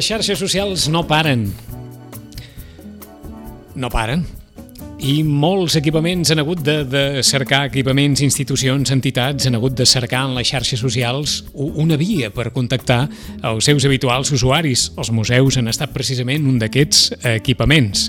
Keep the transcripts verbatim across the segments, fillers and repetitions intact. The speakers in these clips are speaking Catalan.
les xarxes socials no paren. No paren. I molts equipaments han hagut de, de cercar, equipaments, institucions, entitats, han hagut de cercar en les xarxes socials una via per contactar els seus habituals usuaris. Els museus han estat precisament un d'aquests equipaments.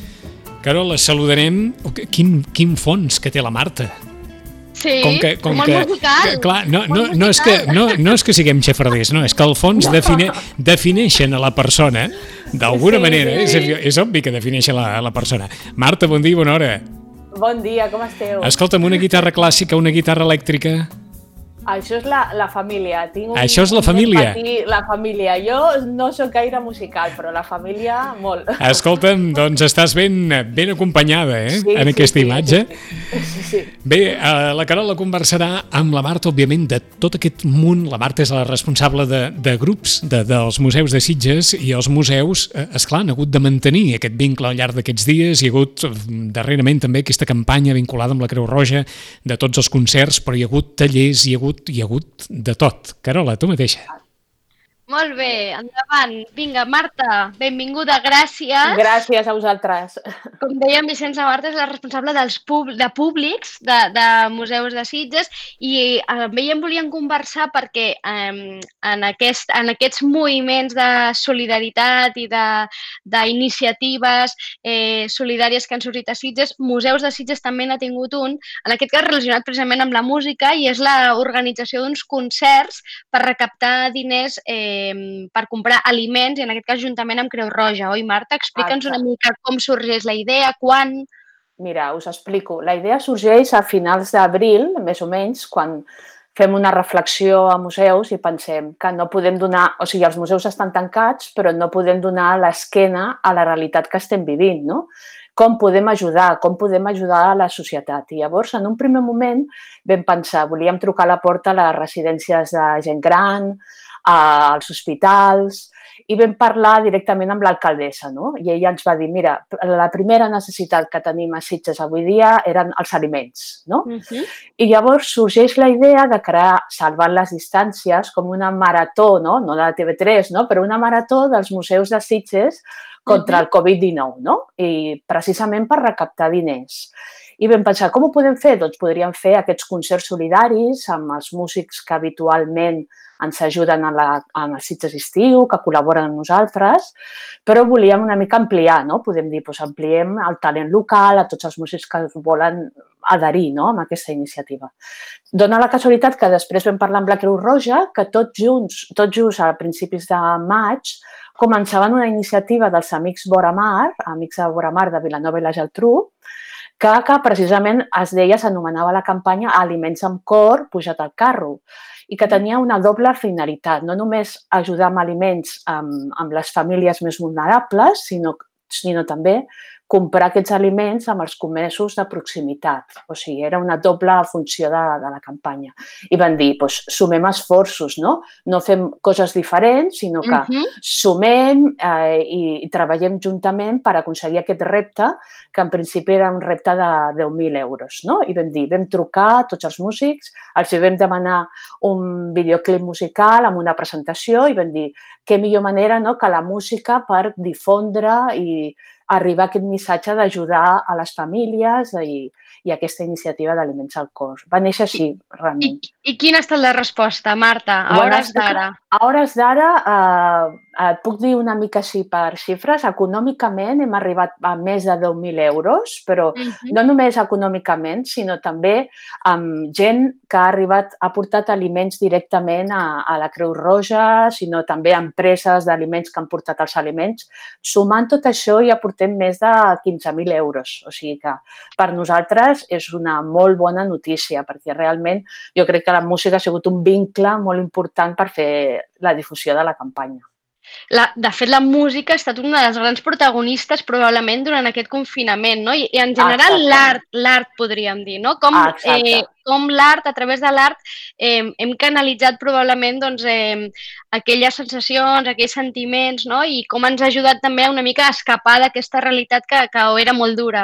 Carola, saludarem... Quin, quin fons que té la Marta. Sí, com, que, com molt que, musical. Que, clar, no, no, no, és que, no, no és que siguem xafarders, no, és que al fons no. define, defineixen a la persona d'alguna sí, manera, sí. És, és obvi que defineixen la, la persona. Marta, bon dia i bona hora. Bon dia, com esteu? Escolta'm, una guitarra clàssica, una guitarra elèctrica... Això és la, la família. Tinc un, Això és la família? Patir, la família. Jo no sóc gaire musical, però la família, molt. Escolta'm, doncs estàs ben, ben acompanyada, eh, sí, en aquesta sí, imatge. Sí, sí, sí. Bé, eh, la Carola conversarà amb la Marta, òbviament, de tot aquest munt. La Marta és la responsable de, de grups de, dels museus de Sitges i els museus, eh, esclar, han hagut de mantenir aquest vincle al llarg d'aquests dies. Hi ha hagut, darrerament, també aquesta campanya vinculada amb la Creu Roja de tots els concerts, però hi ha hagut tallers, hi ha hagut hi ha hagut de tot. Carola, tu mateixa. Molt bé, endavant. Vinga, Marta, benvinguda, gràcies. Gràcies a vosaltres. Com dèiem, Vicenç Marta és la responsable dels pub de públics de, de museus de Sitges i amb ella en volíem conversar perquè eh, en, aquest, en aquests moviments de solidaritat i d'iniciatives eh, solidàries que han sortit a Sitges, Museus de Sitges també n'ha tingut un, en aquest cas relacionat precisament amb la música, i és l'organització d'uns concerts per recaptar diners eh, per comprar aliments, i en aquest cas juntament amb Creu Roja, oi Marta? Explica'ns una mica com sorgeix la idea, quan... Mira, us explico. La idea sorgeix a finals d'abril, més o menys, quan fem una reflexió a museus i pensem que no podem donar... O sigui, els museus estan tancats, però no podem donar l'esquena a la realitat que estem vivint, no? Com podem ajudar, com podem ajudar a la societat. I llavors, en un primer moment, vam pensar, volíem trucar a la porta a les residències de gent gran, als hospitals, i vam parlar directament amb l'alcaldessa, no? I ella ens va dir, mira, la primera necessitat que tenim a Sitges avui dia eren els aliments, no? Uh-huh. I llavors sorgeix la idea de crear, salvant les distàncies, com una marató, no? No de la T V tres, no? Però una marató dels museus de Sitges contra uh-huh. el covid dinou, no? I precisament per recaptar diners. I vam pensar, com ho podem fer? Doncs podríem fer aquests concerts solidaris amb els músics que habitualment ens ajuden a la, a les Sitges estiu, que col·laboren amb nosaltres, però volíem una mica ampliar, no? Podem dir, doncs ampliem el talent local a tots els músics que volen adherir, no? Amb aquesta iniciativa. Dóna la casualitat que després vam parlar amb la Creu Roja, que tots junts, tot just a principis de maig, començaven una iniciativa dels Amics Voramar, Amics de Voramar de Vilanova i la Geltrú, que, que precisament es deia, s'anomenava la campanya Aliments amb cor, pujat al carro, i que tenia una doble finalitat, no només ajudar amb aliments amb, amb les famílies més vulnerables, sinó, sinó també comprar aquests aliments amb els comerços de proximitat. O sigui, era una doble funció de, de la campanya. I van dir, doncs, sumem esforços, no? No fem coses diferents, sinó que uh-huh. sumem eh, i, i treballem juntament per aconseguir aquest repte, que en principi era un repte de deu mil euros, no? I vam dir, vam trucar a tots els músics, els vam demanar un videoclip musical amb una presentació i vam dir, què millor manera, no?, que la música per difondre i arribar a aquest missatge d'ajudar a les famílies i, i aquesta iniciativa d'Aliments al Cor. Va néixer així, realment. I, i quina ha estat la resposta, Marta, a hores d'ara? A hores d'ara, eh, et puc dir una mica així per xifres, econòmicament hem arribat a més de deu mil euros, però uh-huh. no només econòmicament, sinó també amb gent que ha arribat, ha portat aliments directament a, a la Creu Roja, sinó també empreses d'aliments que han portat els aliments. Sumant tot això ja portem més de quinze mil euros. O sigui que per nosaltres és una molt bona notícia, perquè realment jo crec que la música ha sigut un vincle molt important per fer la difusió de la campanya. La, de fet, la música ha estat una de les grans protagonistes probablement durant aquest confinament, no? I, i en general l'art, l'art podríem dir, no? Com, eh, com l'art, a través de l'art, eh, hem canalitzat probablement doncs, eh, aquelles sensacions, aquells sentiments, no? I com ens ha ajudat també una mica a escapar d'aquesta realitat que, que era molt dura.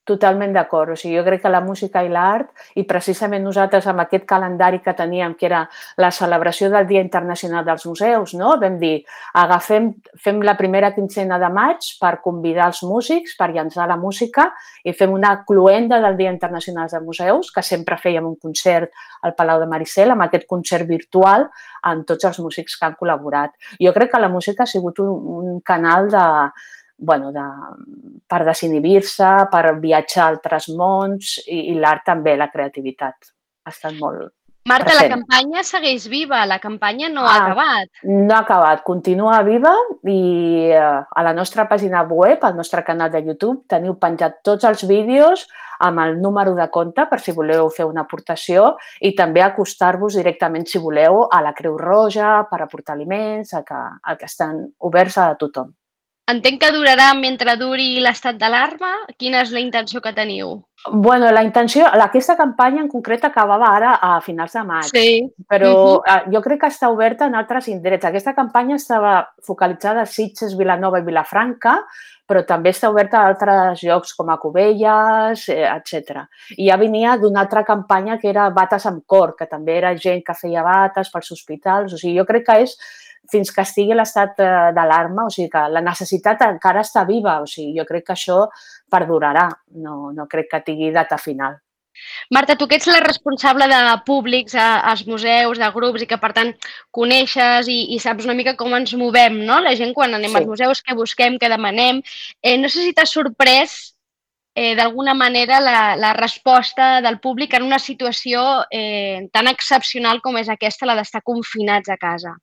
Totalment d'acord. O sigui, jo crec que la música i l'art, i precisament nosaltres amb aquest calendari que teníem, que era la celebració del Dia Internacional dels Museus, no? Vam dir, agafem, fem la primera quinzena de maig per convidar els músics, per llançar la música, i fem una cluenda del Dia Internacional dels Museus, que sempre fèiem un concert al Palau de Maricel, amb aquest concert virtual amb tots els músics que han col·laborat. Jo crec que la música ha sigut un, un canal de... bueno, de, per desinhibir-se, per viatjar a altres mons i, i l'art també, la creativitat. Ha estat molt Marta, present. La campanya segueix viva, la campanya no ah, ha acabat. No ha acabat, continua viva i a la nostra pàgina web, al nostre canal de YouTube, teniu penjat tots els vídeos amb el número de compte per si voleu fer una aportació i també acostar-vos directament, si voleu, a la Creu Roja per aportar aliments, a que, a que estan oberts a tothom. Entenc que durarà mentre duri l'estat d'alarma. Quina és la intenció que teniu? Bueno, la intenció, aquesta campanya en concret acabava ara a finals de maig, sí. però uh-huh. jo crec que està oberta en altres indrets. Aquesta campanya estava focalitzada a Sitges, Vilanova i Vilafranca, però també està oberta a altres llocs com a Cubelles, etcètera. I ja venia d'una altra campanya que era Bates amb cor, que també era gent que feia bates pels hospitals. O sigui, jo crec que és fins que estigui l'estat d'alarma, o sigui que la necessitat encara està viva, o sigui, jo crec que això perdurarà, no, no crec que tingui data final. Marta, tu que ets la responsable de públics als museus, de grups i que per tant coneixes i, i saps una mica com ens movem, no? La gent quan anem sí. als museus, què busquem, què demanem. Eh, no sé si t'ha sorprès eh, d'alguna manera la, la resposta del públic en una situació eh, tan excepcional com és aquesta, la d'estar confinats a casa.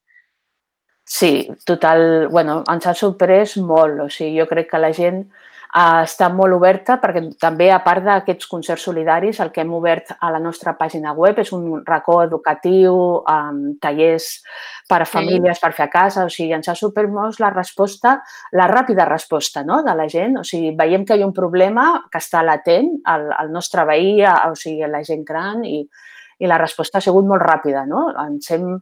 Sí, total, bueno, ens ha sorprès molt, o sigui, jo crec que la gent uh, està molt oberta perquè també, a part d'aquests concerts solidaris, el que hem obert a la nostra pàgina web és un racó educatiu, amb tallers per a famílies, sí. per fer a casa, o sigui, ens ha sorprès molt la resposta, la ràpida resposta, no?, de la gent, o sigui, veiem que hi ha un problema que està latent al, al nostre veí, o sigui, la gent gran, i, i la resposta ha sigut molt ràpida, no? Ens hem,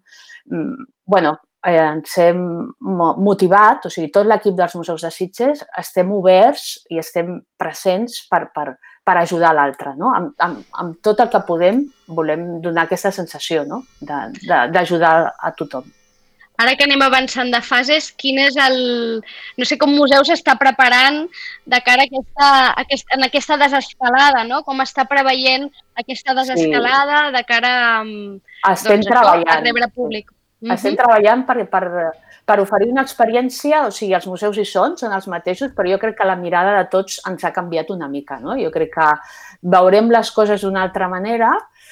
bueno, Eh, ens hem motivat, o sigui, tot l'equip dels Museus de Sitges estem oberts i estem presents per, per, per ajudar l'altre, no? Amb, amb, amb tot el que podem volem donar aquesta sensació, no?, d'ajudar a tothom. Ara que anem avançant de fases, quin és el... No sé com museu s'està preparant de cara a aquesta, a aquesta, en aquesta desescalada, no? Com està preveient aquesta desescalada sí. de cara a, estem doncs, treballant. a rebre públic. Estem treballant per, per, per oferir una experiència, o sigui, els museus hi són, són els mateixos, però jo crec que la mirada de tots ens ha canviat una mica, no? Jo crec que veurem les coses d'una altra manera,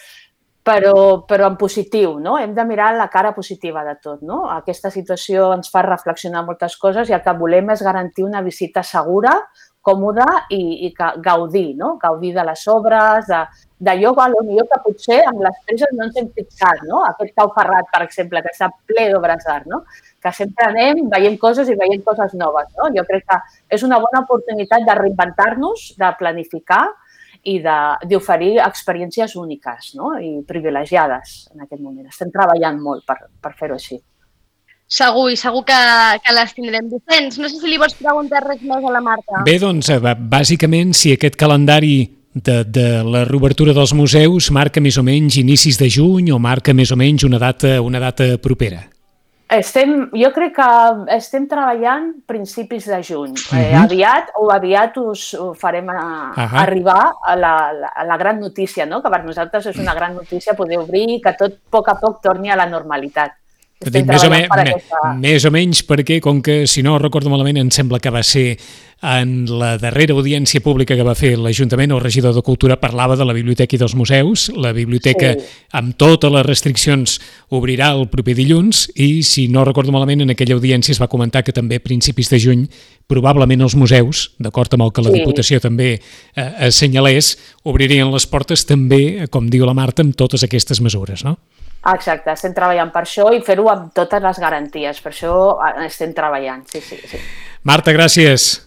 però, però en positiu, no? Hem de mirar la cara positiva de tot, no? Aquesta situació ens fa reflexionar moltes coses i el que volem és garantir una visita segura, còmoda i, i gaudir, no? Gaudir de les obres, de, d'allò que potser amb les preses no ens hem fixat, no? Aquest Cau Ferrat, per exemple, que està ple d'obres d'art, no? Que sempre anem, veiem coses i veiem coses noves, no? Jo crec que és una bona oportunitat de reinventar-nos, de planificar i d'oferir experiències úniques, no? I privilegiades en aquest moment. Estem treballant molt per, per fer-ho així. Segur, i segur que, que les tindrem. Vicenç, no sé si li vols preguntar res més a la Marta. Bé, doncs, bàsicament, si aquest calendari de, de la reobertura dels museus marca més o menys inicis de juny o marca més o menys una data, una data propera? Estem, jo crec que estem treballant principis de juny. Uh-huh. eh, aviat o aviat us farem a, uh-huh. arribar a la, la, a la gran notícia, no? Que per nosaltres és una gran notícia poder obrir i que tot a poc a poc torni a la normalitat. Dic, més, o me, aquesta... més o menys perquè, com que, si no recordo malament, em sembla que va ser en la darrera audiència pública que va fer l'Ajuntament, el regidor de Cultura parlava de la biblioteca i dels museus. La biblioteca, sí. amb totes les restriccions, obrirà el proper dilluns i, si no recordo malament, en aquella audiència es va comentar que també a principis de juny probablement els museus, d'acord amb el que la sí. Diputació també eh, assenyalés, obririen les portes també, com diu la Marta, amb totes aquestes mesures, no? Exacte, estem treballant per això i fer-ho amb totes les garanties. Per això estem treballant, sí, sí, sí. Marta, gràcies.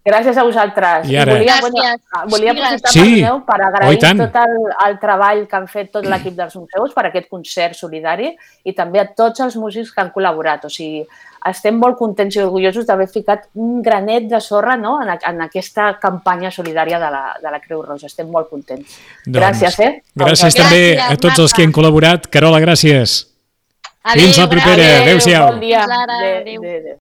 Gràcies a vosaltres. I ara? volia, bueno, Gràcies. volia aprofitar Sí. Perdoneu, per Oh, agrair i tant. tot el, el treball que han fet tot l'equip dels museus per aquest concert solidari i també a tots els músics que han col·laborat. O sigui, estem molt contents i orgullosos d'haver ficat un granet de sorra, no?, en, en aquesta campanya solidària de la, de la Creu Roja. Estem molt contents. Doncs, Gràcies, eh? Gràcies també a tots els que han col·laborat. Carola, gràcies. Adéu, Fins la propera. gràcies. Adéu-siau. Bon dia. Fins ara. Adéu, Adéu. adéu, adéu.